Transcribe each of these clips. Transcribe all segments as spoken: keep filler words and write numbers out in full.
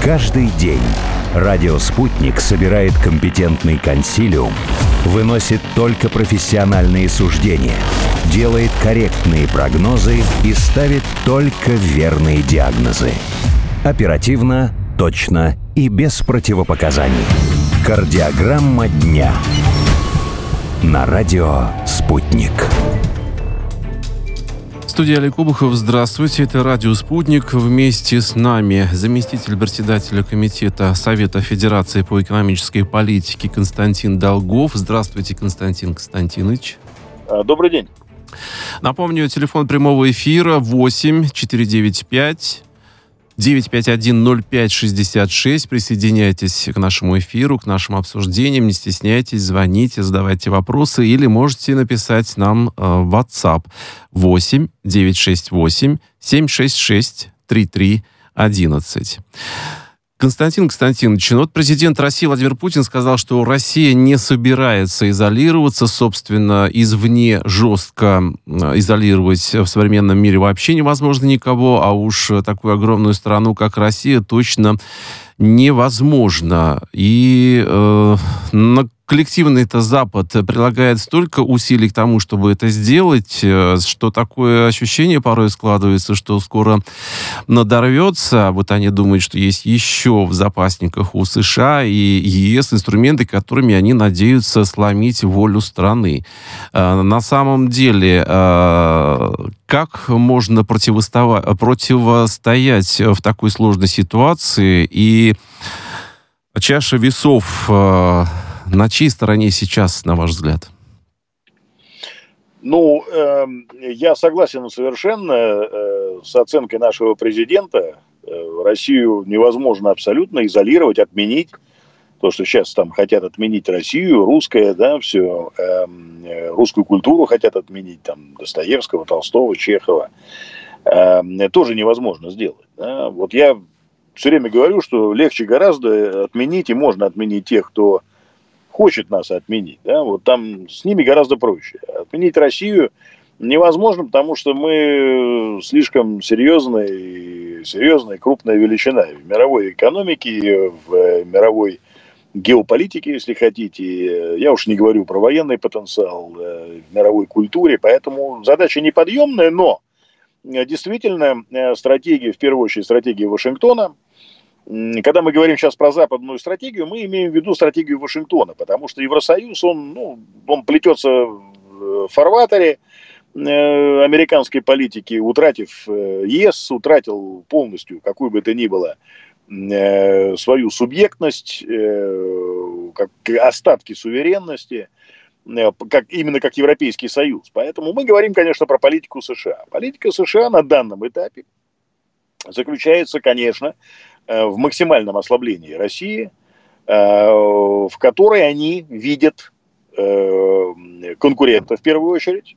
Каждый день радио «Спутник» собирает компетентный консилиум, выносит только профессиональные суждения, делает корректные прогнозы и ставит только верные диагнозы. Оперативно, точно и без противопоказаний. Кардиограмма дня. На радио «Спутник». Студия Олег Обухов. Здравствуйте. Это радио «Спутник». Вместе с нами заместитель председателя Комитета Совета Федерации по экономической политике Константин Долгов. Здравствуйте, Константин Константинович. Добрый день. Напомню, телефон прямого эфира восемь четыре девять пять девять пять один ноль пять шестьдесят шесть. Присоединяйтесь к нашему эфиру, к нашим обсуждениям. Не стесняйтесь, звоните, задавайте вопросы или можете написать нам э, в WhatsApp восемь девятьсот шестьдесят восемь семьсот шестьдесят шесть тридцать три одиннадцать. Константин Константинович, ну вот президент России Владимир Путин сказал, что Россия не собирается изолироваться, собственно, извне жестко изолировать в современном мире вообще невозможно никого, а уж такую огромную страну, как Россия, точно невозможно. И э, на коллективный-то Запад прилагает столько усилий к тому, чтобы это сделать, что такое ощущение порой складывается, что скоро надорвется. Вот они думают, что есть еще в запасниках у США и ЕС инструменты, которыми они надеются сломить волю страны. На самом деле, как можно противостоять в такой сложной ситуации? И чаша весов на чьей стороне сейчас, на ваш взгляд? Ну, э, я согласен совершенно э, с оценкой нашего президента. Э, Россию невозможно абсолютно изолировать, отменить. То, что сейчас там хотят отменить Россию, русское, да, все, э, русскую культуру хотят отменить, там, Достоевского, Толстого, Чехова. Э, тоже невозможно сделать. Да? Вот я все время говорю, что легче гораздо отменить, и можно отменить тех, кто хочет нас отменить, да, вот там с ними гораздо проще. Отменить Россию невозможно, потому что мы слишком серьезная, серьезная крупная величина в мировой экономике, в мировой геополитике, если хотите. Я уж не говорю про военный потенциал в мировой культуре, поэтому задача неподъемная, но действительно стратегия, в первую очередь стратегия Вашингтона. Когда мы говорим сейчас про западную стратегию, мы имеем в виду стратегию Вашингтона, потому что Евросоюз, он, ну, он плетется в фарватере э, американской политики, утратив э, ЕС, утратил полностью, какую бы то ни было, э, свою субъектность, э, как остатки суверенности, э, как, именно как Европейский Союз. Поэтому мы говорим, конечно, про политику США. Политика США на данном этапе заключается, конечно, в максимальном ослаблении России, в которой они видят конкурента в первую очередь.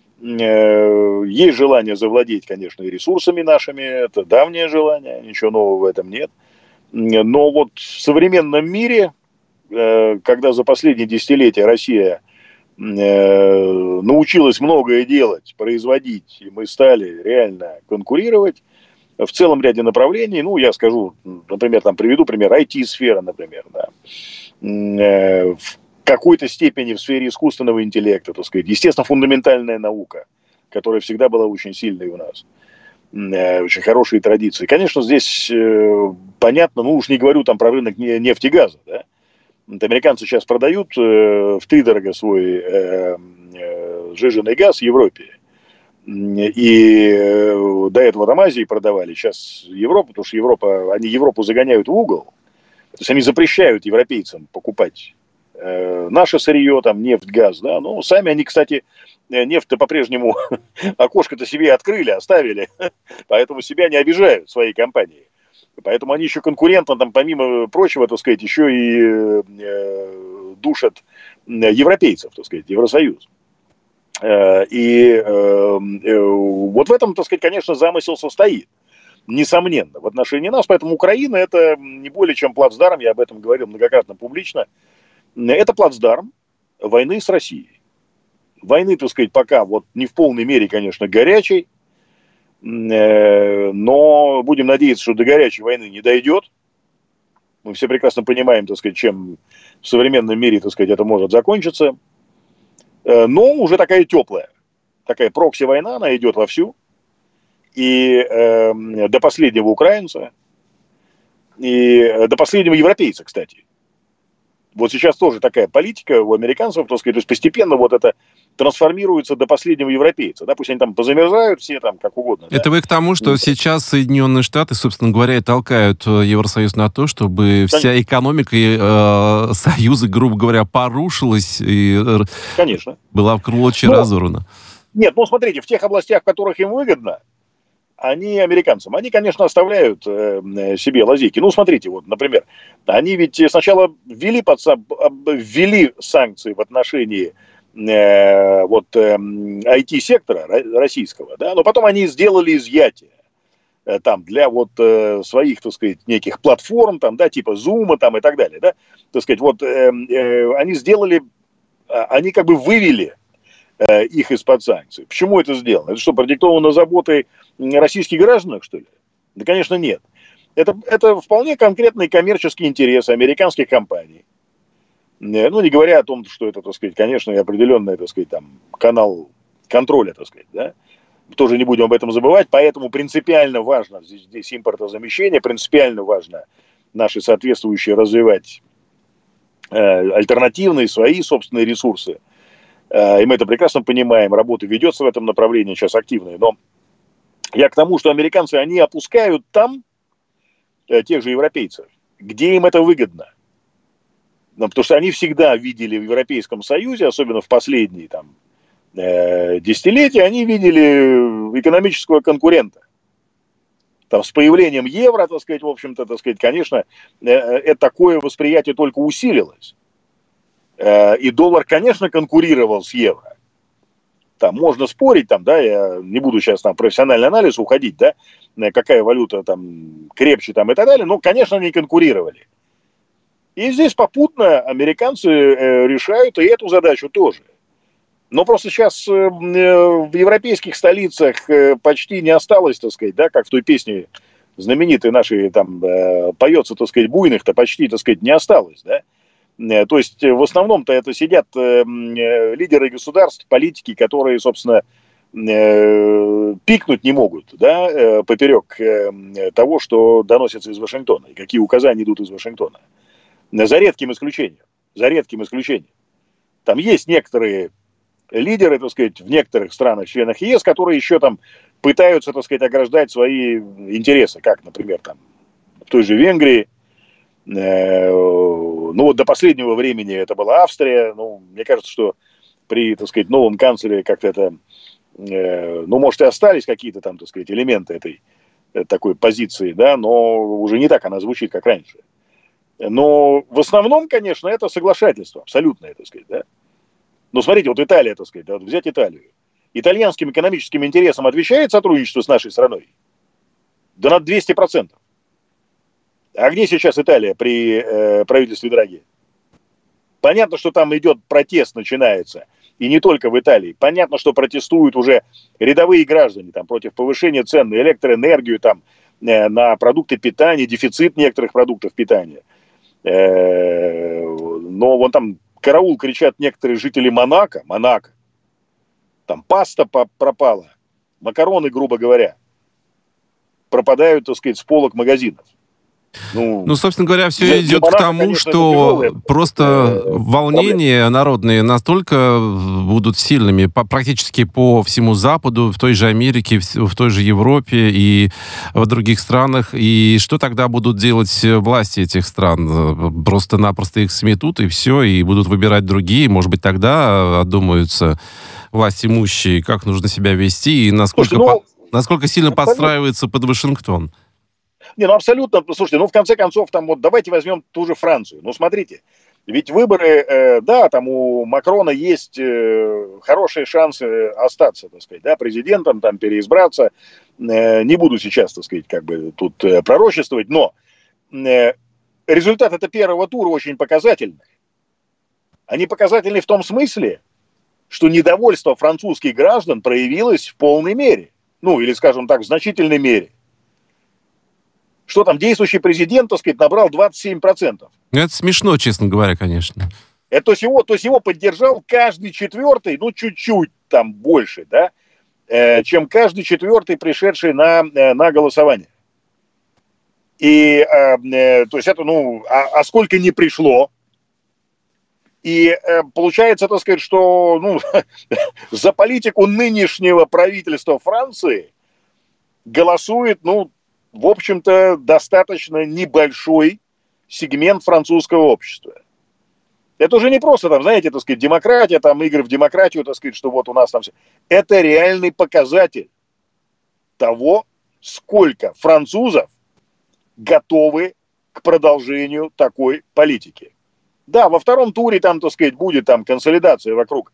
Есть желание завладеть, конечно, и ресурсами нашими, это давнее желание, ничего нового в этом нет. Но вот в современном мире, когда за последние десятилетия Россия научилась многое делать, производить, и мы стали реально конкурировать, в целом ряде направлений, ну, я скажу, например, там приведу пример, ай ти-сфера, например, да, в какой-то степени в сфере искусственного интеллекта, так сказать, естественно, фундаментальная наука, которая всегда была очень сильной у нас, очень хорошие традиции. Конечно, здесь понятно, ну, уж не говорю там про рынок нефти и газа, да, вот американцы сейчас продают втридорого свой сжиженный газ в Европе. И до этого там Азии продавали, сейчас Европу, потому что Европа, они Европу загоняют в угол. То есть они запрещают европейцам покупать э, наше сырье, там, нефть, газ, да. Но сами они, кстати, нефть-то по-прежнему окошко-то себе открыли, оставили. Поэтому себя не обижают своей компании. Поэтому они еще конкурентно, там, помимо прочего, так сказать, еще и э, душат европейцев, так сказать, Евросоюз. И э, вот в этом, так сказать, конечно, замысел состоит, несомненно, в отношении нас. Поэтому Украина — это не более чем плацдарм, я об этом говорил многократно публично, это плацдарм войны с Россией. Войны, так сказать, пока вот не в полной мере, конечно, горячей, но будем надеяться, что до горячей войны не дойдет. Мы все прекрасно понимаем, так сказать, чем в современном мире, так сказать, это может закончиться. Но уже такая теплая, такая прокси-война, она идет вовсю. И э, до последнего украинца, и до последнего европейца, кстати. Вот сейчас тоже такая политика у американцев, так сказать, то есть постепенно вот это трансформируется до последнего европейца. Да, пусть они там позамерзают все там как угодно. Это да? вы к тому, что Ну, сейчас Соединенные Штаты, собственно говоря, и толкают Евросоюз на то, чтобы Конечно. вся экономика э, Союза, грубо говоря, порушилась и Конечно. была в клочья Но, разорвана. Нет, ну смотрите, в тех областях, в которых им выгодно, они американцам, они, конечно, оставляют э, себе лазейки. Ну, смотрите, вот, например, они ведь сначала ввели, под, ввели санкции в отношении э, вот, э, ай ти-сектора российского, да, но потом они сделали изъятие э, там для вот э, своих, так сказать, неких платформ, там, да, типа Zoom там, и так далее, да, так сказать, вот э, э, они сделали, они как бы вывели их из-под санкций. Почему это сделано? Это что, продиктовано заботой российских граждан, что ли? Да, конечно, нет. Это, это вполне конкретные коммерческие интересы американских компаний. Ну, не говоря о том, что это, так сказать, конечно, и определенный, так сказать, там, канал контроля, так сказать, да. Тоже не будем об этом забывать, поэтому принципиально важно здесь, здесь импортозамещение, принципиально важно наши соответствующие развивать э, альтернативные, свои собственные ресурсы. И мы это прекрасно понимаем, работа ведется в этом направлении сейчас активная. Но я к тому, что американцы, они опускают там тех же европейцев, где им это выгодно. Ну, потому что они всегда видели в Европейском Союзе, особенно в последние там, э, десятилетия, они видели экономического конкурента. Там, с появлением евро, так сказать, в общем-то, так сказать, конечно, э, это такое восприятие только усилилось. И доллар, конечно, конкурировал с евро. Там можно спорить, там, да, я не буду сейчас там в профессиональный анализ уходить, да, какая валюта там крепче там и так далее, но, конечно, они конкурировали. И здесь попутно американцы решают и эту задачу тоже. Но просто сейчас в европейских столицах почти не осталось, так сказать, да, как в той песне знаменитой нашей, там, поется, так сказать, буйных-то почти, так сказать, не осталось, да. То есть в основном-то это сидят э, лидеры государств, политики, которые, собственно, э, пикнуть не могут, да, э, поперек э, того, что доносится из Вашингтона, и какие указания идут из Вашингтона. За редким исключением. За редким исключением. Там есть некоторые лидеры, так сказать, в некоторых странах-членах ЕС, которые еще там пытаются, так сказать, ограждать свои интересы, как, например, там, в той же Венгрии. Ну вот до последнего времени это была Австрия. Ну, мне кажется, что при, так сказать, новом канцлере как-то это, ну, может, и остались какие-то там, так сказать, элементы этой такой позиции, да, но уже не так она звучит, как раньше. Но в основном, конечно, это соглашательство, абсолютное, так сказать, да. Но смотрите, вот Италия, так сказать, да, вот взять Италию. Итальянским экономическим интересам отвечает сотрудничество с нашей страной? Да на двести процентов. А где сейчас Италия при э, правительстве Драги? Понятно, что там идет протест, начинается. И не только в Италии. Понятно, что протестуют уже рядовые граждане там, против повышения цен на электроэнергию, там, э, на продукты питания, дефицит некоторых продуктов питания. Э, но вон там караул кричат некоторые жители Монако. Монако. Там паста пропала. Макароны, грубо говоря, пропадают, так сказать, с полок магазинов. Ну, ну, собственно говоря, все идет к тому, конечно, что просто волнения проблема. Народные настолько будут сильными по, практически по всему Западу, в той же Америке, в, в той же Европе и в других странах. И что тогда будут делать власти этих стран? Просто-напросто их сметут, и все, и будут выбирать другие. Может быть, тогда одумаются власть имущие, как нужно себя вести, и насколько, Слушайте, ну, по, насколько сильно абсолютно подстраивается под Вашингтон. Не, ну абсолютно, слушайте, ну в конце концов, там вот давайте возьмем ту же Францию. Ну смотрите, ведь выборы, э, да, там у Макрона есть э, хорошие шансы остаться, так сказать, да, президентом, там переизбраться. Э, не буду сейчас, так сказать, как бы тут э, пророчествовать, но э, результат этого первого тура очень показательный. Они показательны в том смысле, что недовольство французских граждан проявилось в полной мере. Ну, или, скажем так, в значительной мере. Что там, действующий президент, так сказать, набрал двадцать семь процентов. Это смешно, честно говоря, конечно. Это, то есть его, то есть его поддержал каждый четвертый, ну, чуть-чуть там больше, да, э, чем каждый четвертый, пришедший на, э, на голосование. И, э, то есть это, ну, а, а сколько не пришло? И э, получается, так сказать, что, ну, за политику нынешнего правительства Франции голосует, ну, в общем-то, достаточно небольшой сегмент французского общества. Это уже не просто, там, знаете, так сказать, демократия, там, игры в демократию, так сказать, что вот у нас там все. Это реальный показатель того, сколько французов готовы к продолжению такой политики. Да, во втором туре там, так сказать, будет там консолидация вокруг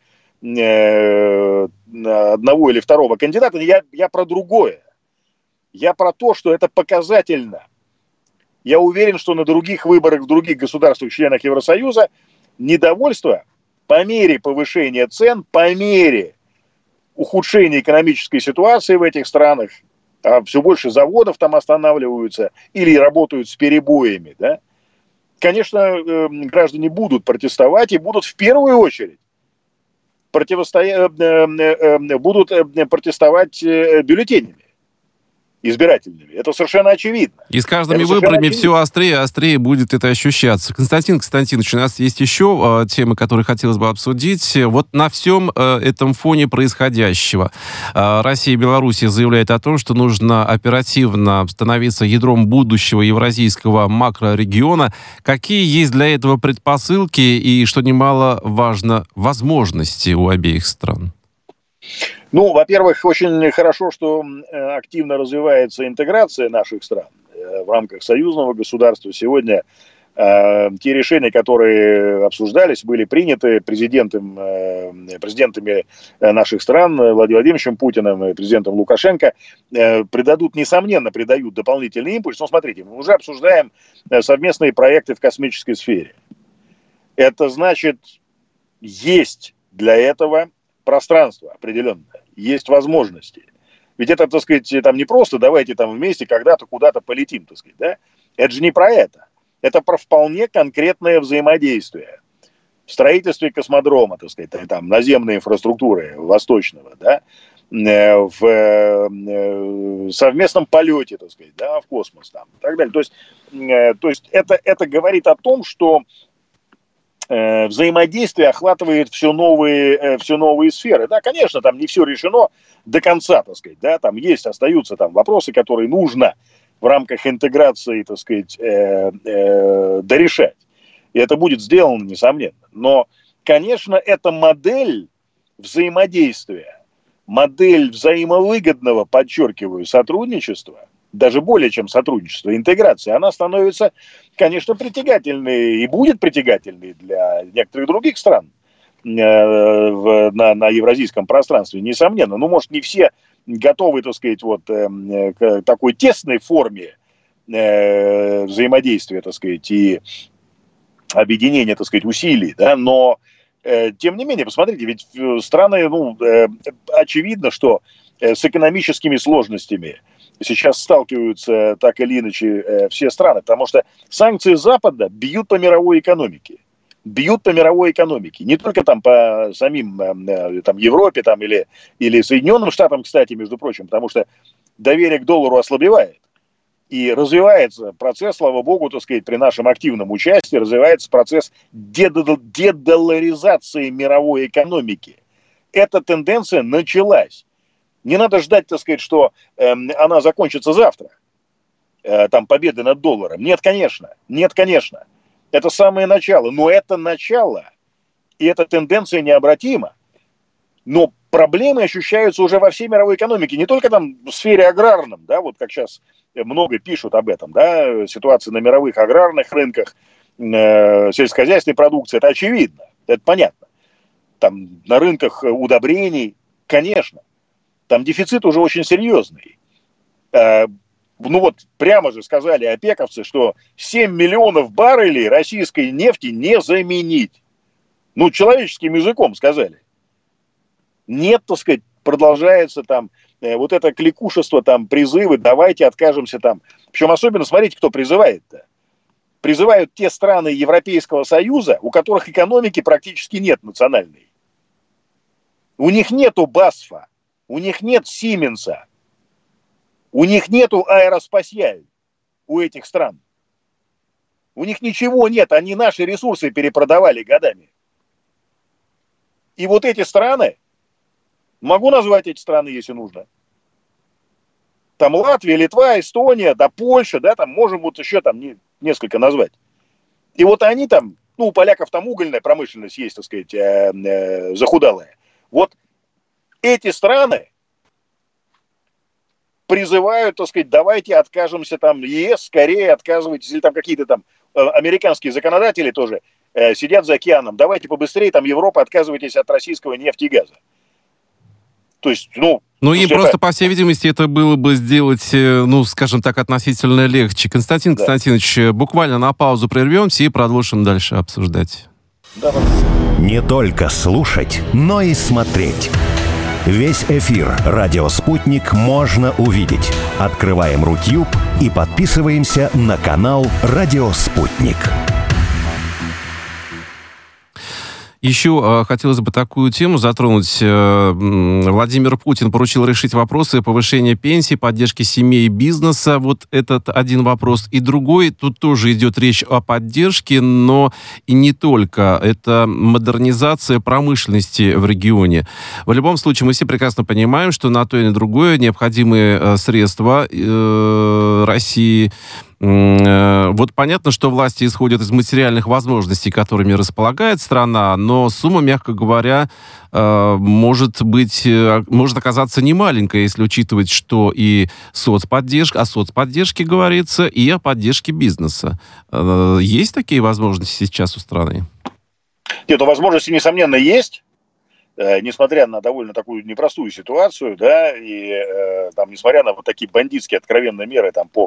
э, одного или второго кандидата. Я, я про другое. Я про то, что это показательно. Я уверен, что на других выборах в других государствах, членах Евросоюза, недовольство по мере повышения цен, по мере ухудшения экономической ситуации в этих странах, а все больше заводов там останавливаются или работают с перебоями, да, конечно, граждане будут протестовать и будут в первую очередь противостоять, будут протестовать бюллетенями избирательными. Это совершенно очевидно. И с каждыми выборами все острее и острее будет это ощущаться. Константин Константинович, у нас есть еще э, темы, которые хотелось бы обсудить. Вот на всем э, этом фоне происходящего э, Россия и Белоруссия заявляют о том, что нужно оперативно становиться ядром будущего евразийского макрорегиона. Какие есть для этого предпосылки и, что немаловажно, возможности у обеих стран? Ну, во-первых, очень хорошо, что активно развивается интеграция наших стран в рамках союзного государства. Сегодня э, те решения, которые обсуждались, были приняты президентом, э, президентами наших стран Владимиром Владимировичем Путиным и президентом Лукашенко, э, придадут, несомненно, придают дополнительный импульс. Но смотрите, мы уже обсуждаем совместные проекты в космической сфере. Это значит, есть для этого пространство определенное, есть возможности. Ведь это, так сказать, там не просто давайте там вместе когда-то куда-то полетим, так сказать, да? Это же не про это. Это про вполне конкретное взаимодействие в строительстве космодрома, так сказать, там наземной инфраструктуры восточного, да, в совместном полете, так сказать, да, в космос там и так далее. То есть, то есть это, это говорит о том, что взаимодействие охватывает все новые, все новые сферы. Да, конечно, там не все решено до конца, так сказать, да, там есть, остаются там вопросы, которые нужно в рамках интеграции, так сказать, э, э, дорешать. И это будет сделано, несомненно. Но, конечно, это модель взаимодействия, модель взаимовыгодного, подчеркиваю, сотрудничества, даже более чем сотрудничество, интеграция, она становится, конечно, притягательной и будет притягательной для некоторых других стран э, в, на, на евразийском пространстве, несомненно. Ну, может, не все готовы, так сказать, вот, э, к такой тесной форме э, взаимодействия, так сказать, и объединения, так сказать, усилий, да, но э, тем не менее, посмотрите, ведь страны, ну, э, очевидно, что э, с экономическими сложностями сейчас сталкиваются так или иначе э, все страны, потому что санкции Запада бьют по мировой экономике. Бьют по мировой экономике. Не только там по самим э, там, Европе там, или, или Соединенным Штатам, кстати, между прочим, потому что доверие к доллару ослабевает. И развивается процесс, слава богу, так сказать, при нашем активном участии, развивается процесс дедолларизации мировой экономики. Эта тенденция началась. Не надо ждать, так сказать, что э, она закончится завтра, э, там, победы над долларом. Нет, конечно, нет, конечно. Это самое начало, но это начало, и эта тенденция необратима. Но проблемы ощущаются уже во всей мировой экономике, не только там в сфере аграрном, да, вот как сейчас много пишут об этом, да, ситуация на мировых аграрных рынках, э, сельскохозяйственной продукции, это очевидно, это понятно. Там на рынках удобрений, конечно. Там дефицит уже очень серьезный. Э, ну вот прямо же сказали опековцы, что семь миллионов баррелей российской нефти не заменить. Ну, человеческим языком сказали. Нет, так сказать, продолжается там вот это кликушество, там, призывы, давайте откажемся там. Причем особенно, смотрите, кто призывает-то. Призывают те страны Европейского Союза, у которых экономики практически нет национальной. У них нету Басфа, у них нет Сименса, у них нету Аэроспасиаль, у этих стран. У них ничего нет, они наши ресурсы перепродавали годами. И вот эти страны, могу назвать эти страны, если нужно. Там Латвия, Литва, Эстония, да Польша, да, там можем вот еще там не, несколько назвать. И вот они там, ну, у поляков там угольная промышленность есть, так сказать, э, э, захудалая. Вот эти страны призывают, так сказать, давайте откажемся там, ЕС, скорее отказывайтесь, или там какие-то там э, американские законодатели тоже э, сидят за океаном, давайте побыстрее, там, Европа, отказывайтесь от российского нефти и газа. То есть, ну... Ну, им просто, по всей видимости, это было бы сделать, ну, скажем так, относительно легче. Константин да. Константинович, буквально на паузу прервемся и продолжим дальше обсуждать. Да, не только слушать, но и смотреть. Весь эфир «Радио Спутник» можно увидеть. Открываем Рутюб и подписываемся на канал «Радио Спутник». Еще э, хотелось бы такую тему затронуть. Э, Владимир Путин поручил решить вопросы повышения пенсий, поддержки семей и бизнеса. Вот этот один вопрос. И другой, тут тоже идет речь о поддержке, но и не только. Это модернизация промышленности в регионе. В любом случае, мы все прекрасно понимаем, что на то и на другое необходимые э, средства э, России. Вот понятно, что власти исходят из материальных возможностей, которыми располагает страна, но сумма, мягко говоря, может быть, может оказаться немаленькой, если учитывать, что и соцподдержка, о соцподдержке говорится, и о поддержке бизнеса. Есть такие возможности сейчас у страны? Нет, ну, возможности, несомненно, есть. Несмотря на довольно такую непростую ситуацию, да, и там, несмотря на вот такие бандитские откровенные меры там по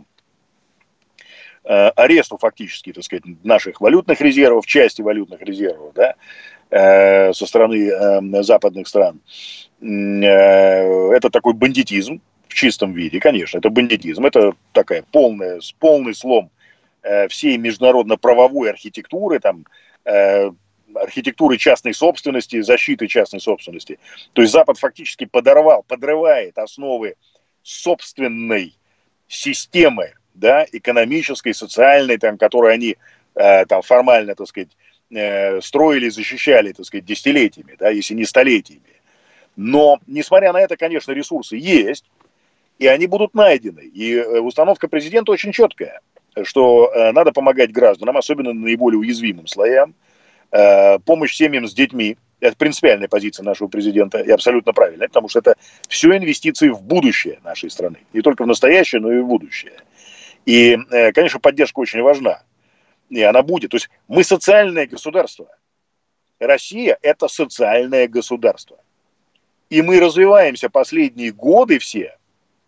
аресту фактически, так сказать, наших валютных резервов, части валютных резервов, да, э, со стороны э, западных стран. Э, это такой бандитизм в чистом виде, конечно, это бандитизм, это такая полная, полный слом э, всей международно-правовой архитектуры, там, э, архитектуры частной собственности, защиты частной собственности. То есть Запад фактически подорвал, подрывает основы собственной системы, да, экономической, социальной, там, которую они э, там, формально, так сказать, э, строили, защищали, так сказать, десятилетиями, да, если не столетиями. Но, несмотря на это, конечно, ресурсы есть, и они будут найдены. И установка президента очень четкая, что э, надо помогать гражданам, особенно наиболее уязвимым слоям, э, помощь семьям с детьми. Это принципиальная позиция нашего президента и абсолютно правильная, потому что это все инвестиции в будущее нашей страны. Не только в настоящее, но и в будущее. И, конечно, поддержка очень важна. И она будет. То есть мы социальное государство. Россия – это социальное государство. И мы развиваемся последние годы все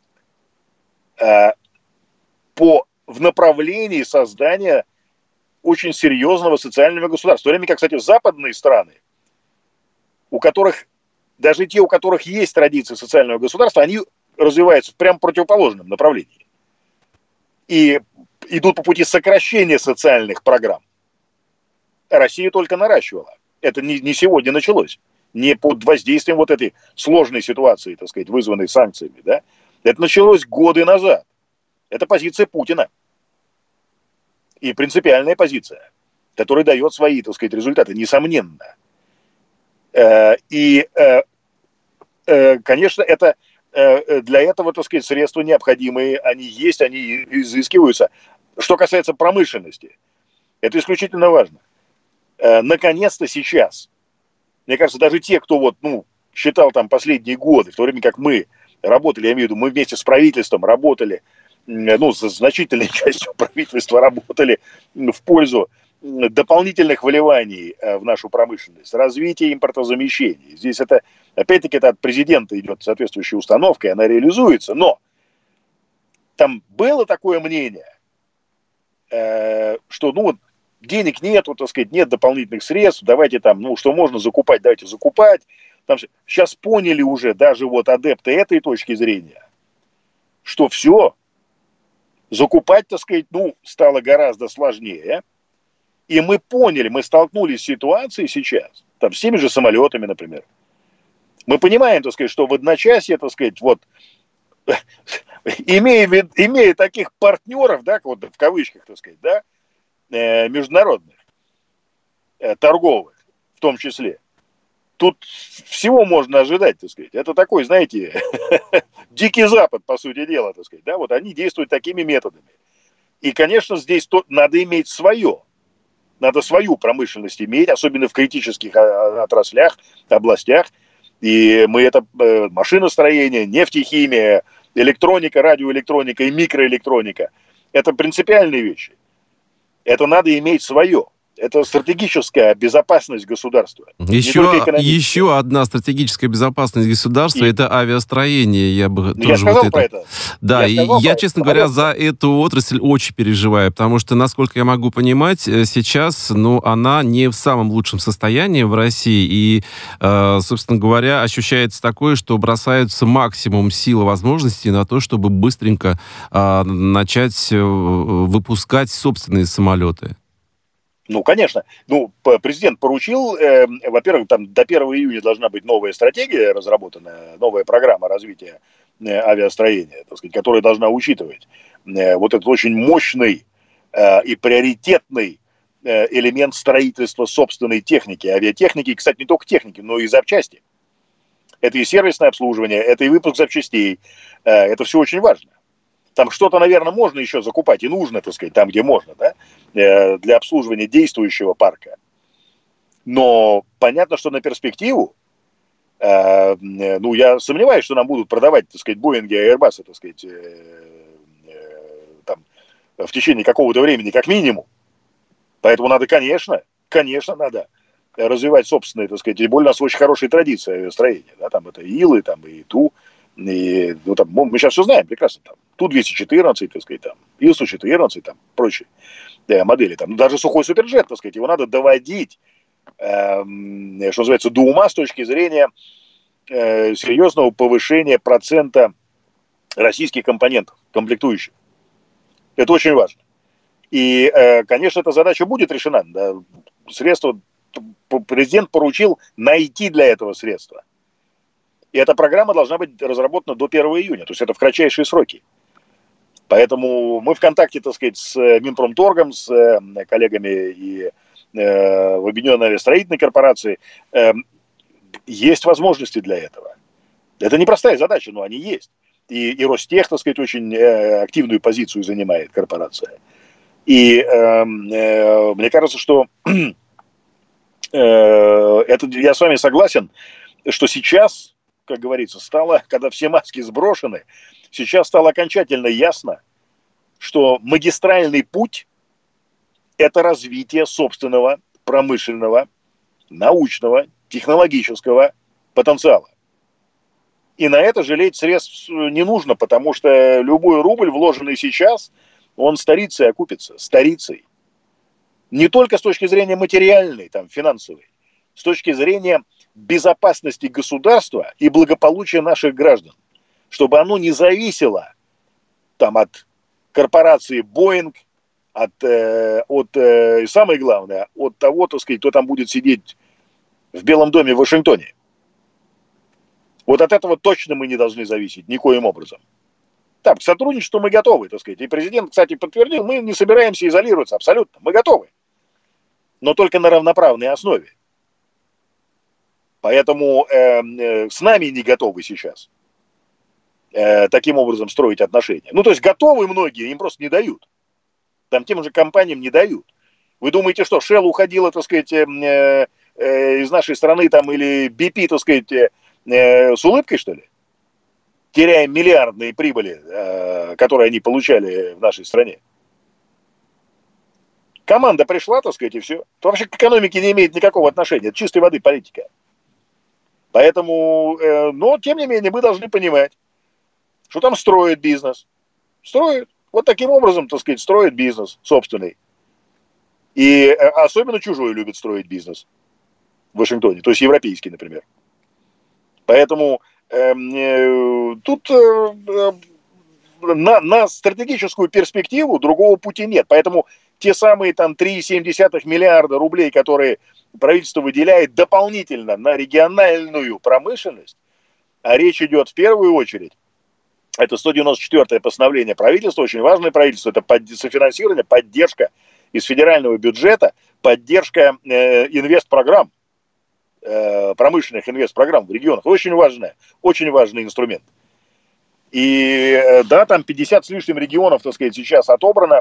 э, по, в направлении создания очень серьезного социального государства. В то время как, кстати, западные страны, у которых, даже те, у которых есть традиции социального государства, они развиваются в прям противоположном направлении. И идут по пути сокращения социальных программ. Россия только наращивала. Это не, не сегодня началось. Не под воздействием вот этой сложной ситуации, так сказать, вызванной санкциями. Да? Это началось годы назад. Это позиция Путина. И принципиальная позиция, которая дает свои, так сказать, результаты, несомненно. И, конечно, это... Для этого, так сказать, средства необходимые, они есть, они изыскиваются. Что касается промышленности, это исключительно важно. Наконец-то сейчас, мне кажется, даже те, кто вот, ну, считал там последние годы, в то время как мы работали, я имею в виду, мы вместе с правительством работали, ну, с значительной частью правительства работали в пользу дополнительных вливаний в нашу промышленность, развития импортозамещения. Здесь это, опять-таки, это от президента идет соответствующая установка, и она реализуется. Но там было такое мнение, что, ну, вот, денег нет, так сказать, нет дополнительных средств, давайте там, ну, что можно закупать, давайте закупать. Там, сейчас поняли уже даже вот адепты этой точки зрения, что все, закупать, так сказать, ну, стало гораздо сложнее. И мы поняли, мы столкнулись с ситуацией сейчас, там, с теми же самолетами, например. Мы понимаем, так сказать, что в одночасье, так сказать, вот, имея, имея таких партнеров, да, вот в кавычках, так сказать, да, международных, торговых в том числе, тут всего можно ожидать, так сказать. Это такой, знаете, дикий запад, по сути дела, так сказать, да, вот они действуют такими методами. И, конечно, здесь то, надо иметь свое. Надо свою промышленность иметь, особенно в критических отраслях, областях. И мы это машиностроение, нефтехимия, электроника, радиоэлектроника и микроэлектроника. Это принципиальные вещи. Это надо иметь свое. Это стратегическая безопасность государства. Еще, еще одна стратегическая безопасность государства и... – это авиастроение. Я бы ну, тоже я сказал вот про это... это. Да, я, и я честно говоря, это. за эту отрасль очень переживаю, потому что, насколько я могу понимать, сейчас, ну, она не в самом лучшем состоянии в России, и, э, собственно говоря, ощущается такое, что бросается максимум сил и возможностей на то, чтобы быстренько э, начать э, выпускать собственные самолеты. Ну, конечно. Ну, президент поручил, э, во-первых, там до первого июня должна быть новая стратегия разработана, новая программа развития э, авиастроения, так сказать, которая должна учитывать э, вот этот очень мощный э, и приоритетный э, элемент строительства собственной техники, авиатехники, кстати, не только техники, но и запчасти. Это и сервисное обслуживание, это и выпуск запчастей, э, это все очень важно. Там что-то, наверное, можно еще закупать и нужно, так сказать, там, где можно, да, для обслуживания действующего парка. Но понятно, что на перспективу, э, ну, я сомневаюсь, что нам будут продавать, так сказать, Боинги и Airbus, так сказать, э, э, там, в течение какого-то времени, как минимум. Поэтому надо, конечно, конечно, надо развивать собственные, так сказать, тем более у нас очень хорошая традиция авиастроения, да, там это Илы, там и Ту. И, ну, там, мы сейчас все знаем прекрасно, там, Ту двести четырнадцать, так сказать, там, Ил сто четырнадцать, там, прочие э, модели, там, даже сухой суперджет, так сказать, его надо доводить, э, что называется, до ума с точки зрения э, серьезного повышения процента российских компонентов, комплектующих. Это очень важно. И, э, конечно, эта задача будет решена. Да, средства, президент поручил найти для этого средства. И эта программа должна быть разработана до первого июня, то есть это в кратчайшие сроки. Поэтому мы в контакте, так сказать, с Минпромторгом, с коллегами и э, в Объединенной авиастроительной корпорации. Э, есть возможности для этого. Это непростая задача, но они есть. И, и Ростех, так сказать, очень э, активную позицию занимает корпорация. И э, э, мне кажется, что э, это, я с вами согласен, что сейчас, как говорится, стало, когда все маски сброшены, сейчас стало окончательно ясно, что магистральный путь – это развитие собственного промышленного, научного, технологического потенциала. И на это жалеть средств не нужно, потому что любой рубль, вложенный сейчас, он старицей окупится, старицей. Не только с точки зрения материальной, там, финансовой, с точки зрения безопасности государства и благополучия наших граждан, чтобы оно не зависело там, от корпорации Boeing, от, э, от э, самое главное, от того, так сказать, кто там будет сидеть в Белом доме в Вашингтоне. Вот от этого точно мы не должны зависеть никоим образом. Так, к сотрудничеству мы готовы, так сказать. И президент, кстати, подтвердил, мы не собираемся изолироваться абсолютно, мы готовы. Но только на равноправной основе. Поэтому э, э, с нами не готовы сейчас э, таким образом строить отношения. Ну, то есть готовы многие, им просто не дают. Там тем же компаниям не дают. Вы думаете, что Shell уходила, так сказать, э, э, из нашей страны, там, или би пи, так сказать, э, э, с улыбкой, что ли? Теряя миллиардные прибыли, э, которые они получали в нашей стране. Команда пришла, так сказать, и все. Это вообще к экономике не имеет никакого отношения. Это чистой воды политика. Поэтому, э, но, тем не менее, мы должны понимать, что там строят бизнес. Строят. Вот таким образом, так сказать, строят бизнес собственный. И э, особенно чужой любит строить бизнес в Вашингтоне. То есть европейский, например. Поэтому э, э, тут э, на, на стратегическую перспективу другого пути нет. Поэтому те самые там три целых семь десятых миллиарда рублей, которые правительство выделяет дополнительно на региональную промышленность, а речь идет в первую очередь, это сто девяносто четвёртое постановление правительства, очень важное правительство, это под, софинансирование, поддержка из федерального бюджета, поддержка э, инвестпрограмм, э, промышленных инвестпрограмм в регионах. Очень важная, очень важный инструмент. И э, да, там пятьдесят с лишним регионов, так сказать, сейчас отобрано,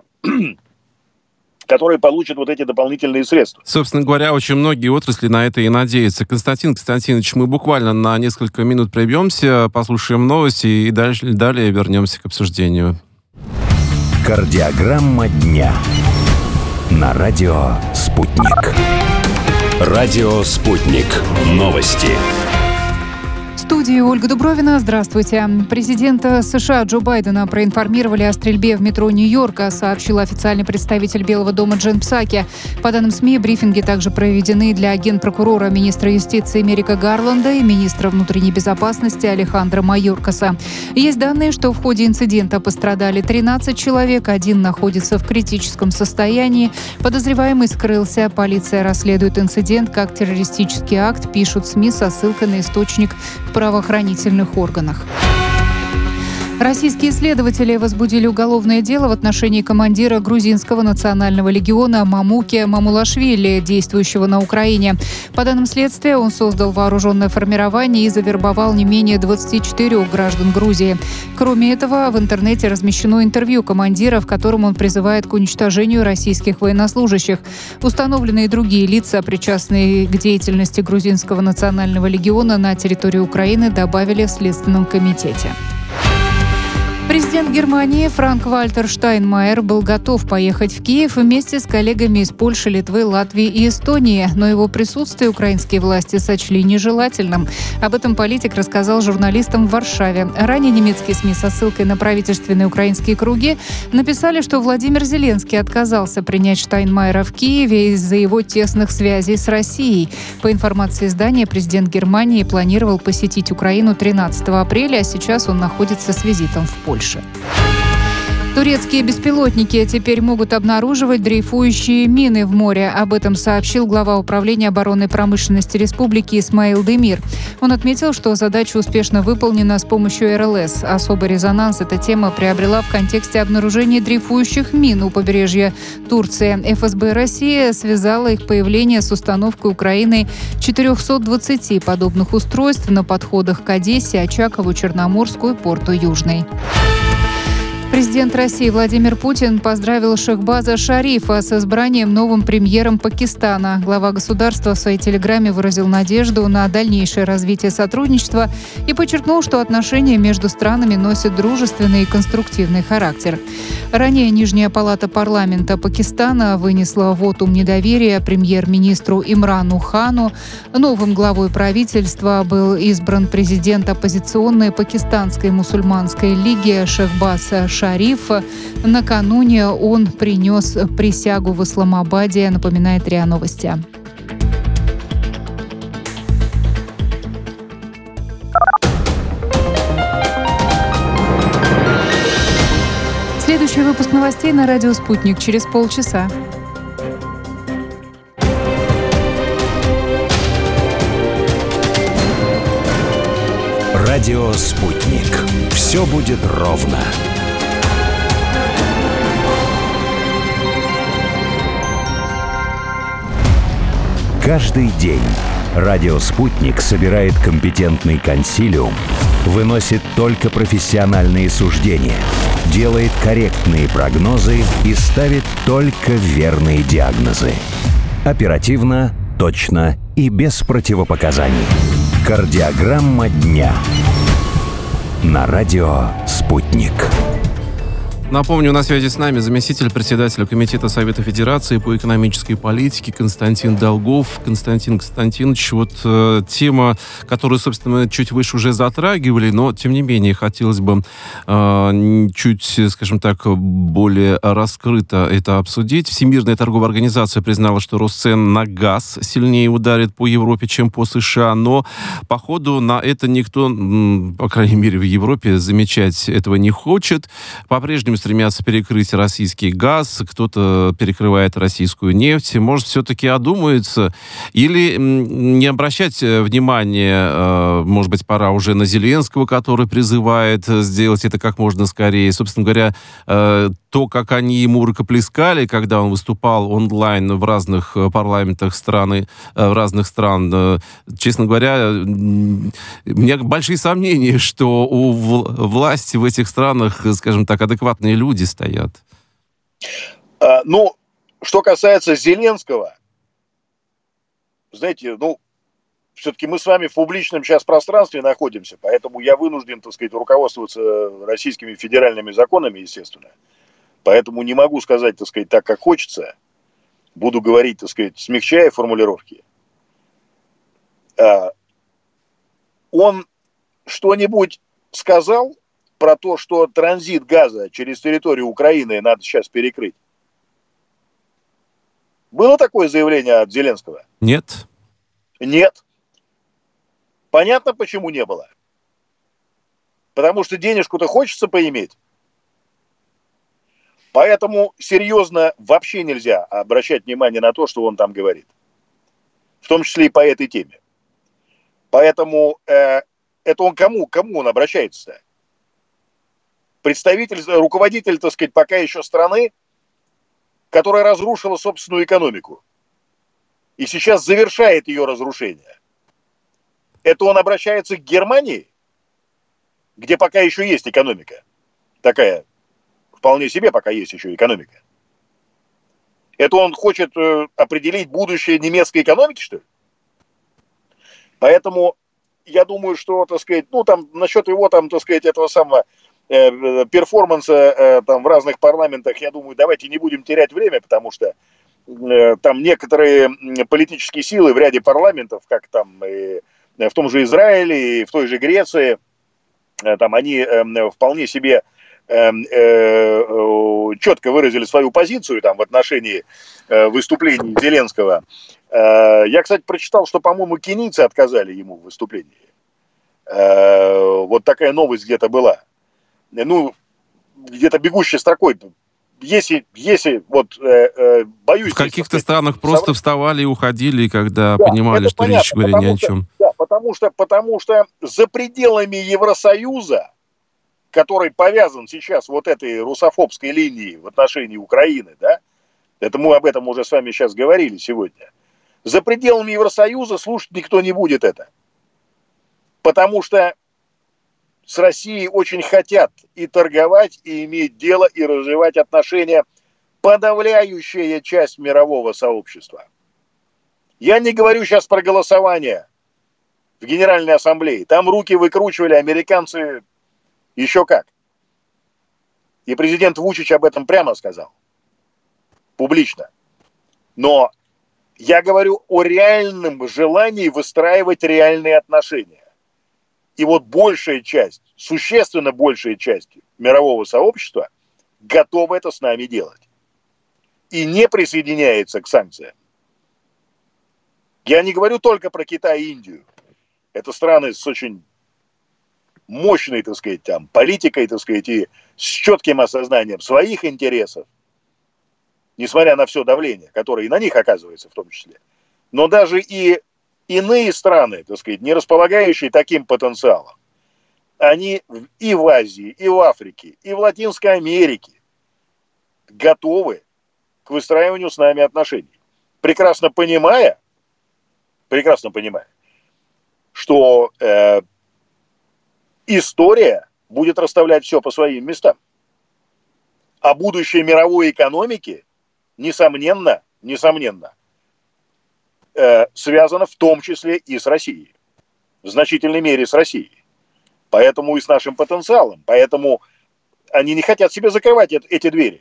которые получат вот эти дополнительные средства. Собственно говоря, очень многие отрасли на это и надеются. Константин Константинович, мы буквально на несколько минут прервемся, послушаем новости и дальше, далее вернемся к обсуждению. Кардиограмма дня на радио «Спутник». Радио «Спутник». Новости. В студии Ольга Дубровина. Здравствуйте. Президента США Джо Байдена проинформировали о стрельбе в метро Нью-Йорка, сообщил официальный представитель Белого дома Джен Псаки. По данным СМИ, брифинги также проведены для генпрокурора, министра юстиции Мерика Гарланда и министра внутренней безопасности Алехандро Майоркаса. Есть данные, что в ходе инцидента пострадали тринадцать человек, один находится в критическом состоянии. Подозреваемый скрылся. Полиция расследует инцидент как террористический акт, пишут СМИ со ссылкой на источник в правоохранительных органах. Российские следователи возбудили уголовное дело в отношении командира грузинского национального легиона Мамуки Мамулашвили, действующего на Украине. По данным следствия, он создал вооруженное формирование и завербовал не менее двадцати четырёх граждан Грузии. Кроме этого, в интернете размещено интервью командира, в котором он призывает к уничтожению российских военнослужащих. Установленные другие лица, причастные к деятельности грузинского национального легиона на территории Украины, добавили в Следственном комитете. Президент Германии Франк-Вальтер Штайнмайер был готов поехать в Киев вместе с коллегами из Польши, Литвы, Латвии и Эстонии, но его присутствие украинские власти сочли нежелательным. Об этом политик рассказал журналистам в Варшаве. Ранее немецкие СМИ со ссылкой на правительственные украинские круги написали, что Владимир Зеленский отказался принять Штайнмайера в Киеве из-за его тесных связей с Россией. По информации издания, президент Германии планировал посетить Украину тринадцатого апреля, а сейчас он находится с визитом в Польшу. Турецкие беспилотники теперь могут обнаруживать дрейфующие мины в море. Об этом сообщил глава управления оборонной промышленности республики Исмаил Демир. Он отметил, что задача успешно выполнена с помощью эр эл эс. Особый резонанс эта тема приобрела в контексте обнаружения дрейфующих мин у побережья Турции. эф эс бэ России связала их появление с установкой Украины четырехсот двадцати подобных устройств на подходах к Одессе, Очакову, Черноморску и порту Южный. Президент России Владимир Путин поздравил Шахбаза Шарифа с избранием новым премьером Пакистана. Глава государства в своей телеграмме выразил надежду на дальнейшее развитие сотрудничества и подчеркнул, что отношения между странами носят дружественный и конструктивный характер. Ранее Нижняя палата парламента Пакистана вынесла вотум недоверия премьер-министру Имрану Хану. Новым главой правительства был избран президент оппозиционной пакистанской мусульманской лиги Шахбаз Шариф. Накануне он принес присягу в Исламабаде, напоминает РИА Новости. Следующий выпуск новостей на радио «Спутник» через полчаса. Радио «Спутник». Все будет ровно. Каждый день радио «Спутник» собирает компетентный консилиум, выносит только профессиональные суждения, делает корректные прогнозы и ставит только верные диагнозы. Оперативно, точно и без противопоказаний. Кардиограмма дня на радио «Спутник». Напомню, на связи с нами заместитель председателя Комитета Совета Федерации по экономической политике Константин Долгов. Константин Константинович, вот э, тема, которую, собственно, мы чуть выше уже затрагивали, но, тем не менее, хотелось бы э, чуть, скажем так, более раскрыто это обсудить. Всемирная торговая организация признала, что рост цен на газ сильнее ударит по Европе, чем по США, но, походу, на это никто, по крайней мере, в Европе замечать этого не хочет. По-прежнему стремятся перекрыть российский газ, кто-то перекрывает российскую нефть. Может, все-таки одумаются? Или не обращать внимания, может быть, пора уже на Зеленского, который призывает сделать это как можно скорее. Собственно говоря, то, как они ему рукоплескали, когда он выступал онлайн в разных парламентах страны, в разных стран, честно говоря, у меня большие сомнения, что у власти в этих странах, скажем так, адекватные люди стоят. А, ну, что касается Зеленского, знаете, ну, все-таки мы с вами в публичном сейчас пространстве находимся, поэтому я вынужден, так сказать, руководствоваться российскими федеральными законами, естественно. Поэтому не могу сказать, так сказать, так, как хочется. Буду говорить, так сказать, смягчая формулировки. А, он что-нибудь сказал про то, что транзит газа через территорию Украины надо сейчас перекрыть? Было такое заявление от Зеленского? Нет. Нет. Понятно, почему не было? Потому что денежку-то хочется поиметь. Поэтому серьезно вообще нельзя обращать внимание на то, что он там говорит. В том числе и по этой теме. Поэтому э, это он кому? Кому он обращается-то? Представитель, руководитель, так сказать, пока еще страны, которая разрушила собственную экономику. И сейчас завершает ее разрушение. Это он обращается к Германии, где пока еще есть экономика. Такая, вполне себе пока есть еще экономика. Это он хочет э, определить будущее немецкой экономики, что ли? Поэтому я думаю, что, так сказать, ну там насчет его, там, так сказать, этого самого э, перформанса э, там в разных парламентах, я думаю, давайте не будем терять время, потому что э, там некоторые политические силы в ряде парламентов, как там и в том же Израиле, и в той же Греции, э, там они э, вполне себе э, э, четко выразили свою позицию там в отношении э, выступлений Зеленского. Я, кстати, прочитал, что, по-моему, кенийцы отказали ему в выступлении. Вот такая новость где-то была. Ну, где-то бегущей строкой. Если, если вот, боюсь... В каких-то странах просто вставали и уходили, когда да, понимали, что понятно, речь говорит ни о чем. Что, да, потому что, потому что за пределами Евросоюза, который повязан сейчас вот этой русофобской линией в отношении Украины, да, это мы об этом уже с вами сейчас говорили сегодня, за пределами Евросоюза слушать никто не будет это. Потому что с Россией очень хотят и торговать, и иметь дело, и развивать отношения подавляющая часть мирового сообщества. Я не говорю сейчас про голосование в Генеральной Ассамблее. Там руки выкручивали американцы еще как. И президент Вучич об этом прямо сказал. Публично. Но я говорю о реальном желании выстраивать реальные отношения. И вот большая часть, существенно большая часть мирового сообщества готова это с нами делать. И не присоединяется к санкциям. Я не говорю только про Китай и Индию. Это страны с очень мощной, так сказать, там, политикой, так сказать, и с четким осознанием своих интересов. Несмотря на все давление, которое и на них оказывается в том числе. Но даже и иные страны, так сказать, не располагающие таким потенциалом, они и в Азии, и в Африке, и в Латинской Америке готовы к выстраиванию с нами отношений. Прекрасно понимая, прекрасно понимая, что э, история будет расставлять все по своим местам. А будущее мировой экономики несомненно, несомненно, э, связано в том числе и с Россией. В значительной мере с Россией. Поэтому и с нашим потенциалом. Поэтому они не хотят себе закрывать это, эти двери.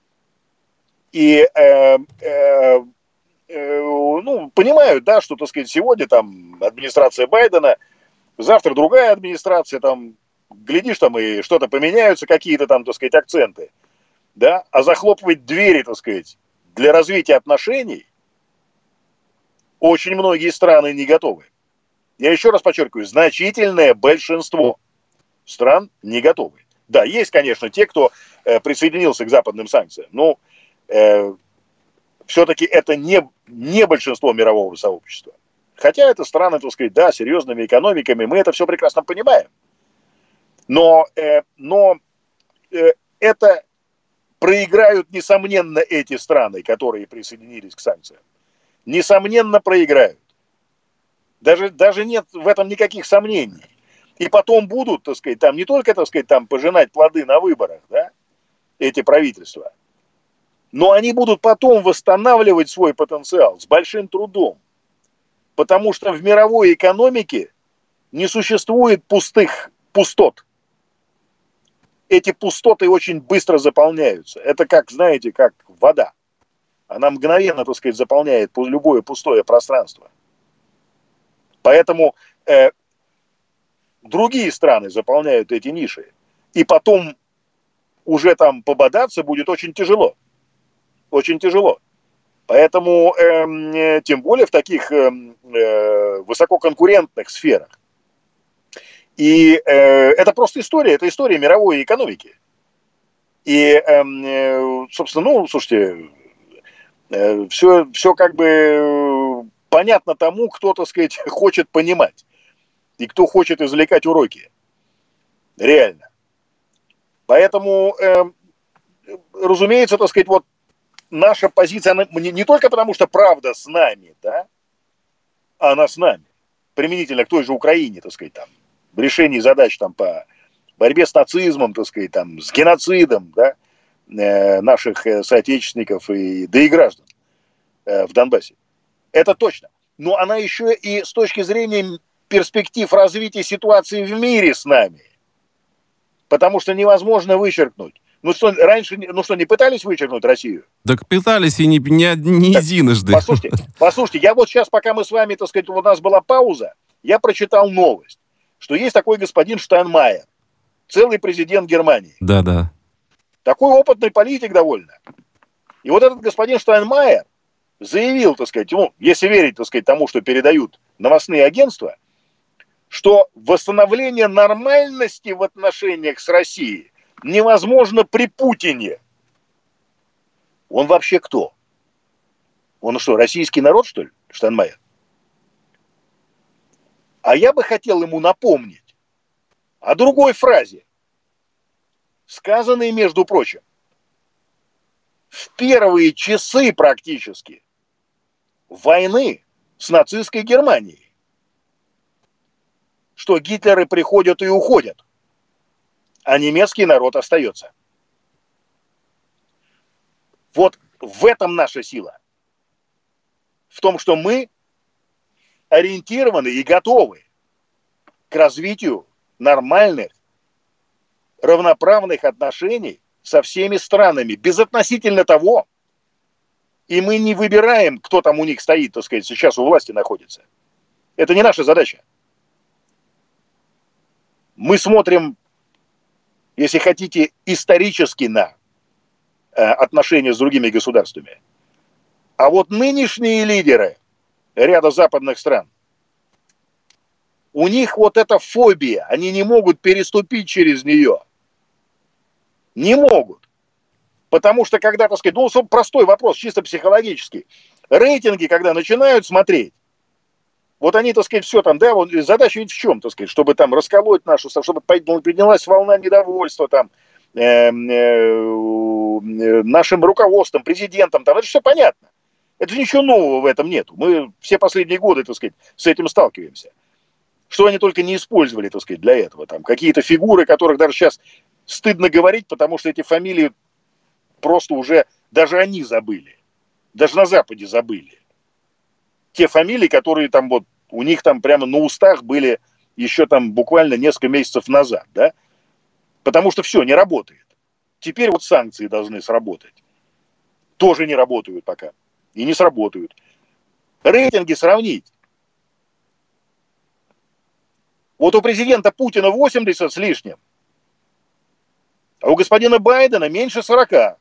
И э, э, э, ну, понимают, да, что, так сказать, сегодня там администрация Байдена, завтра другая администрация, там, глядишь, там и что-то поменяются, какие-то там, так сказать, акценты, да, а захлопывать двери, так сказать, для развития отношений очень многие страны не готовы. Я еще раз подчеркиваю, значительное большинство стран не готовы. Да, есть, конечно, те, кто э, присоединился к западным санкциям, но э, все-таки это не, не большинство мирового сообщества. Хотя это страны, так сказать, да, серьезными экономиками, мы это все прекрасно понимаем. Но, э, но э, это проиграют, несомненно, эти страны, которые присоединились к санкциям. Несомненно, проиграют. Даже, даже нет в этом никаких сомнений. И потом будут, так сказать, там не только, так сказать, там пожинать плоды на выборах, да, эти правительства, но они будут потом восстанавливать свой потенциал с большим трудом. Потому что в мировой экономике не существует пустых пустот. Эти пустоты очень быстро заполняются. Это как, знаете, как вода. Она мгновенно, так сказать, заполняет любое пустое пространство. Поэтому э, другие страны заполняют эти ниши. И потом уже там пободаться будет очень тяжело. Очень тяжело. Поэтому, э, тем более в таких э, э, высококонкурентных сферах. И э, это просто история, это история мировой экономики. И, э, собственно, ну, слушайте, э, все, все как бы понятно тому, кто, так сказать, хочет понимать. И кто хочет извлекать уроки. Реально. Поэтому, э, разумеется, так сказать, вот наша позиция, она не, не только потому, что правда с нами, да, а она с нами. Применительно к той же Украине, так сказать, там, в решении задач там, по борьбе с нацизмом, так сказать, там, с геноцидом, да, э, наших э, соотечественников, и, да и граждан э, в Донбассе. Это точно. Но она еще и с точки зрения перспектив развития ситуации в мире с нами. Потому что невозможно вычеркнуть. Ну что, раньше, ну что, не пытались вычеркнуть Россию? Так пытались и не, не, не так, единожды. Послушайте, послушайте, я вот сейчас, пока мы с вами, так сказать, у нас была пауза, я прочитал новость, что есть такой господин Штайнмайер, целый президент Германии. Да, да. Такой опытный политик довольно. И вот этот господин Штайнмайер заявил, так сказать, ну, если верить, так сказать, тому, что передают новостные агентства, что восстановление нормальности в отношениях с Россией невозможно при Путине. Он вообще кто? Он что, российский народ, что ли, Штайнмайер? А я бы хотел ему напомнить о другой фразе, сказанной, между прочим, в первые часы практически войны с нацистской Германией, что Гитлеры приходят и уходят, а немецкий народ остается. Вот в этом наша сила. В том, что мы ориентированы и готовы к развитию нормальных, равноправных отношений со всеми странами, безотносительно того, и мы не выбираем, кто там у них стоит, так сказать, сейчас у власти находится. Это не наша задача. Мы смотрим, если хотите, исторически на э, отношения с другими государствами. А вот нынешние лидеры ряда западных стран, у них вот эта фобия, они не могут переступить через нее. Не могут. Потому что когда, так сказать, ну, простой вопрос, чисто психологический. Рейтинги, когда начинают смотреть, вот они, так сказать, все там, да, вот задача ведь в чем, так сказать, чтобы там расколоть нашу, чтобы поднялась волна недовольства там, э, э, нашим руководством, президентом, там, это все понятно. Это же ничего нового в этом нету. Мы все последние годы, так сказать, с этим сталкиваемся. Что они только не использовали, так сказать, для этого. Там какие-то фигуры, которых даже сейчас стыдно говорить, потому что эти фамилии просто уже, даже они забыли. Даже на Западе забыли. Те фамилии, которые там вот, у них там прямо на устах были еще там буквально несколько месяцев назад, да? Потому что все, не работает. теперь вот санкции должны сработать. Тоже не работают пока. И не сработают. Рейтинги сравнить. Вот у президента Путина восемьдесят с лишним, а у господина Байдена меньше сорока.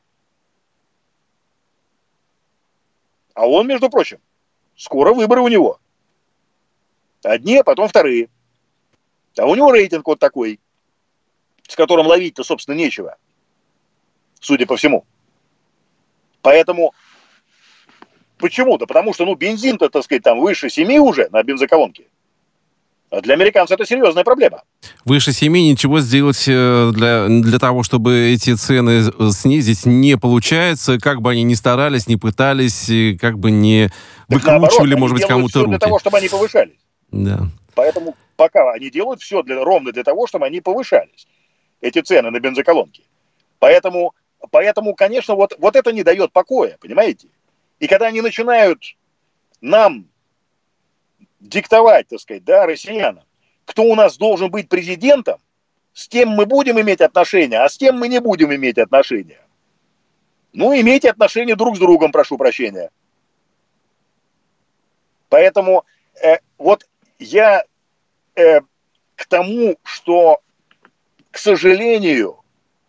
А он, между прочим, скоро выборы у него. Одни, а потом вторые. А у него рейтинг вот такой, с которым ловить-то, собственно, нечего. Судя по всему. Поэтому, почему-то, потому что, ну, бензин-то, так сказать, там выше семи уже на бензоколонке. А для американцев это серьезная проблема. Выше семи ничего сделать для, для того, чтобы эти цены снизить, не получается. Как бы они ни старались, ни пытались, как бы не так выкручивали, наоборот, может быть, кому-то руки. Для того, чтобы они повышались. Да. Поэтому пока они делают все для, ровно для того, чтобы они повышались. Эти цены на бензоколонки. Поэтому, поэтому конечно, вот, вот это не дает покоя, понимаете? И когда они начинают нам диктовать, так сказать, да, россиянам, кто у нас должен быть президентом, с тем мы будем иметь отношения, а с тем мы не будем иметь отношения. Ну, имейте отношения друг с другом, прошу прощения. Поэтому э, вот я э, к тому, что, к сожалению,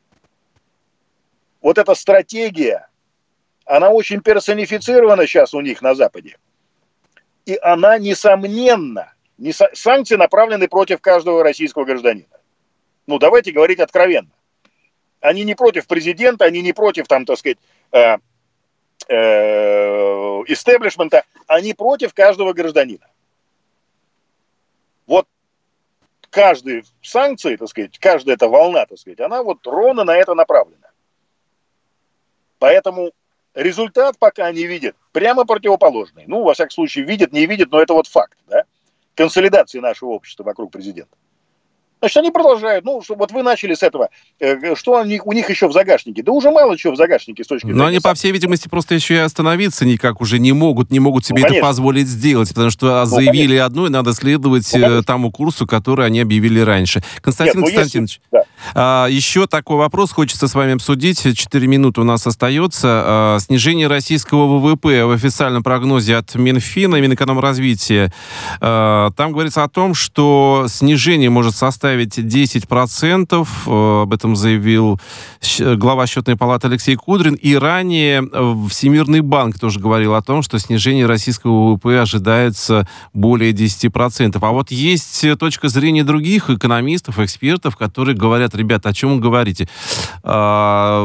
вот эта стратегия, она очень персонифицирована сейчас у них на Западе. И она, несомненно, не со... санкции направлены против каждого российского гражданина. Ну, давайте говорить откровенно. Они не против президента, они не против, там, так сказать, э, э, истеблишмента, они против каждого гражданина. Вот каждая санкция, так сказать, каждая эта волна, так сказать, она вот ровно на это направлена. Поэтому результат пока они видят прямо противоположный. Ну, во всяком случае, видят, не видят, но это вот факт, да? Консолидации нашего общества вокруг президента. Значит, они продолжают. Ну, что, вот вы начали с этого. Э, что у них, у них еще в загашнике? Да уже мало чего в загашнике с точки зрения... Но они, по всей видимости, просто еще и остановиться никак уже не могут, не могут себе ну, это позволить сделать, потому что ну, заявили конечно. одно, и надо следовать ну, тому курсу, который они объявили раньше. Константин Нет, Константинович, если... да. а, еще такой вопрос хочется с вами обсудить. Четыре минуты у нас остается. А, снижение российского ВВП в официальном прогнозе от Минфина, Минэкономразвития. А, там говорится о том, что снижение может составить десять процентов. Об этом заявил глава Счетной палаты Алексей Кудрин. И ранее Всемирный банк тоже говорил о том, что снижение российского ВВП ожидается более десять процентов. А вот есть точка зрения других экономистов, экспертов, которые говорят: ребята, о чем вы говорите? А,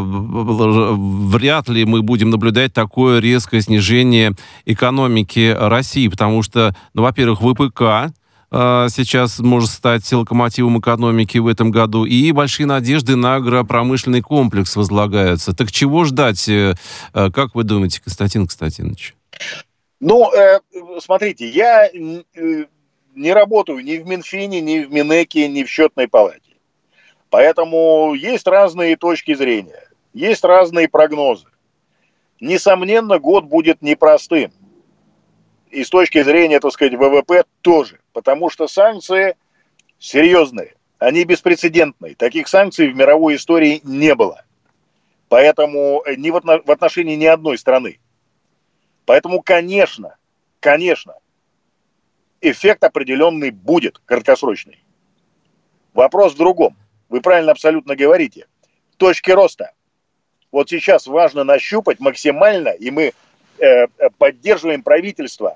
вряд ли мы будем наблюдать такое резкое снижение экономики России, потому что, ну, во-первых, ВПК сейчас может стать локомотивом экономики в этом году, и большие надежды на агропромышленный комплекс возлагаются. Так чего ждать? Как вы думаете, Константин Константинович? Ну, э, смотрите, я э, не работаю ни в Минфине, ни в Минэке, ни в Счетной палате. Поэтому есть разные точки зрения, есть разные прогнозы. Несомненно, год будет непростым. И с точки зрения, так сказать, ВВП тоже. Потому что санкции серьезные, они беспрецедентные. Таких санкций в мировой истории не было. Поэтому ни в отношении ни одной страны. Поэтому, конечно, конечно, эффект определенный будет, краткосрочный. Вопрос в другом. Вы правильно абсолютно говорите. Точки роста. Вот сейчас важно нащупать максимально, и мы э, поддерживаем правительство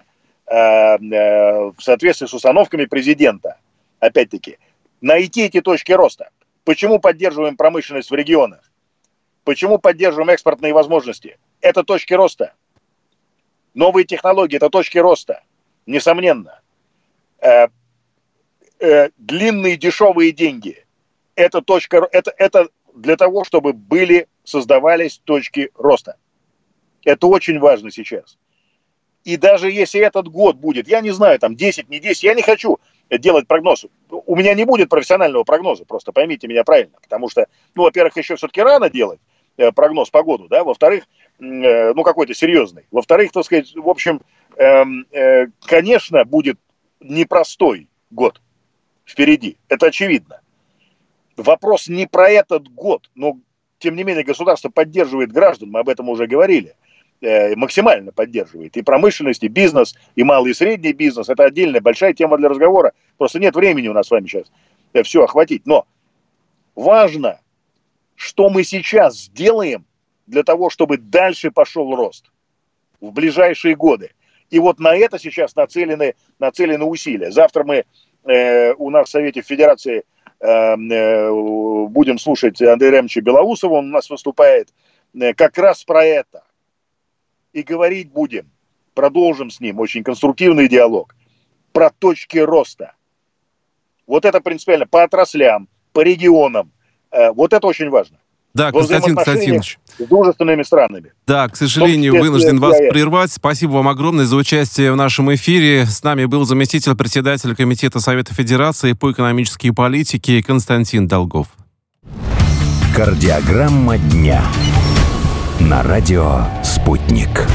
в соответствии с установками президента, опять-таки, найти эти точки роста. Почему поддерживаем промышленность в регионах? Почему поддерживаем экспортные возможности? Это точки роста. Новые технологии – это точки роста. Несомненно. Э, э, длинные дешевые деньги – это точка, это, это для того, чтобы были, создавались точки роста. Это очень важно сейчас. И даже если этот год будет, я не знаю, там десять, не десять, я не хочу делать прогноз. У меня не будет профессионального прогноза, просто поймите меня правильно. Потому что, ну, во-первых, еще все-таки рано делать прогноз по году, да, во-вторых, ну, какой-то серьезный. Во-вторых, так сказать, в общем, э, э, конечно, будет непростой год впереди, это очевидно. Вопрос не про этот год, но тем не менее, государство поддерживает граждан, мы об этом уже говорили, максимально поддерживает и промышленность, и бизнес, и малый и средний бизнес. Это отдельная большая тема для разговора. Просто нет времени у нас с вами сейчас все охватить. Но важно, что мы сейчас сделаем для того, чтобы дальше пошел рост в ближайшие годы. И вот на это сейчас нацелены, нацелены усилия. Завтра мы э, у нас в Совете Федерации э, э, будем слушать Андрея Ремовича Белоусова. Он у нас выступает э, как раз про это. И говорить будем, продолжим с ним очень конструктивный диалог про точки роста. Вот это принципиально по отраслям, по регионам. Вот это очень важно. Да, Константин Константинович. С дружественными странами. Да, к сожалению, вынужден вас прервать. Спасибо вам огромное за участие в нашем эфире. С нами был заместитель председателя Комитета Совета Федерации по экономической политике Константин Долгов. Кардиограмма дня. На радио «Спутник».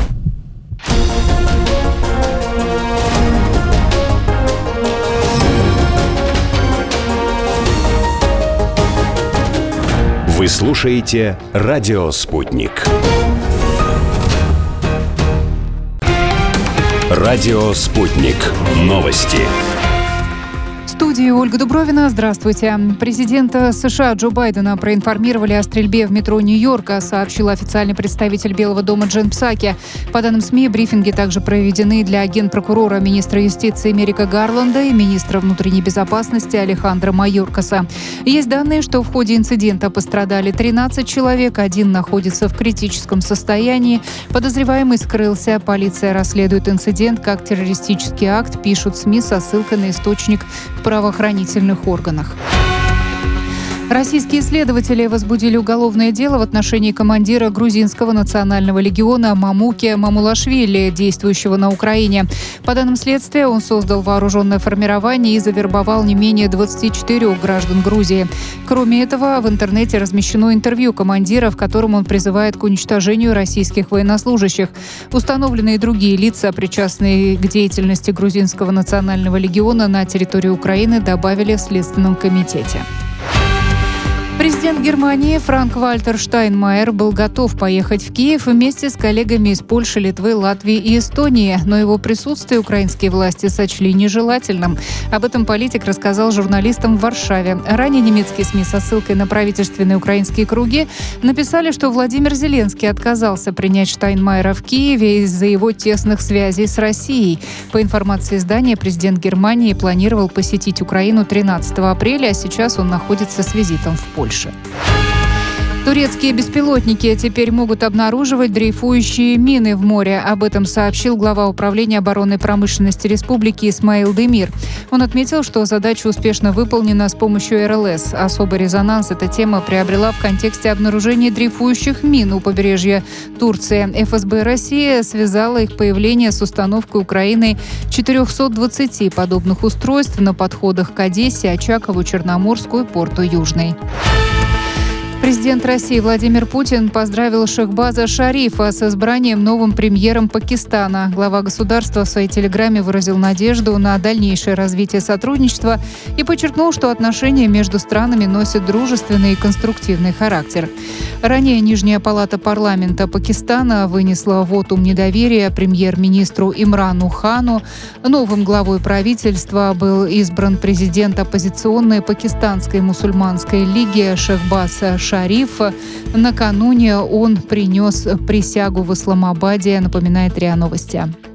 Вы слушаете радио «Спутник». Радио «Спутник». Новости. В студии Ольга Дубровина. Здравствуйте. Президента США Джо Байдена проинформировали о стрельбе в метро Нью-Йорка, сообщил официальный представитель Белого дома Джен Псаки. По данным СМИ, брифинги также проведены для генпрокурора, министра юстиции Мерика Гарланда и министра внутренней безопасности Алехандро Майоркаса. Есть данные, что в ходе инцидента пострадали тринадцать человек, один находится в критическом состоянии. Подозреваемый скрылся. Полиция расследует инцидент как террористический акт, пишут СМИ со ссылкой на источник в правоохранительных органах. Российские следователи возбудили уголовное дело в отношении командира грузинского национального легиона Мамуки Мамулашвили, действующего на Украине. По данным следствия, он создал вооруженное формирование и завербовал не менее двадцати четырёх граждан Грузии. Кроме этого, в интернете размещено интервью командира, в котором он призывает к уничтожению российских военнослужащих. Установленные другие лица, причастные к деятельности грузинского национального легиона на территории Украины, добавили в Следственном комитете. Президент Германии Франк-Вальтер Штайнмайер был готов поехать в Киев вместе с коллегами из Польши, Литвы, Латвии и Эстонии, но его присутствие украинские власти сочли нежелательным. Об этом политик рассказал журналистам в Варшаве. Ранее немецкие СМИ со ссылкой на правительственные украинские круги написали, что Владимир Зеленский отказался принять Штайнмайера в Киеве из-за его тесных связей с Россией. По информации издания, президент Германии планировал посетить Украину тринадцатого апреля, а сейчас он находится с визитом в Польшу. Турецкие беспилотники теперь могут обнаруживать дрейфующие мины в море. Об этом сообщил глава управления оборонной промышленности республики Исмаил Демир. Он отметил, что задача успешно выполнена с помощью эр эл эс. Особый резонанс эта тема приобрела в контексте обнаружения дрейфующих мин у побережья Турции. эф эс бэ России связала их появление с установкой Украины четырехсот двадцати подобных устройств на подходах к Одессе, Очакову, Черноморску и порту Южный. Президент России Владимир Путин поздравил Шахбаза Шарифа с избранием новым премьером Пакистана. Глава государства в своей телеграмме выразил надежду на дальнейшее развитие сотрудничества и подчеркнул, что отношения между странами носят дружественный и конструктивный характер. Ранее Нижняя палата парламента Пакистана вынесла вотум недоверия премьер-министру Имрану Хану. Новым главой правительства был избран президент оппозиционной пакистанской мусульманской лиги Шахбаз Шариф. Накануне он принес присягу в Исламабаде, напоминает РИА Новости.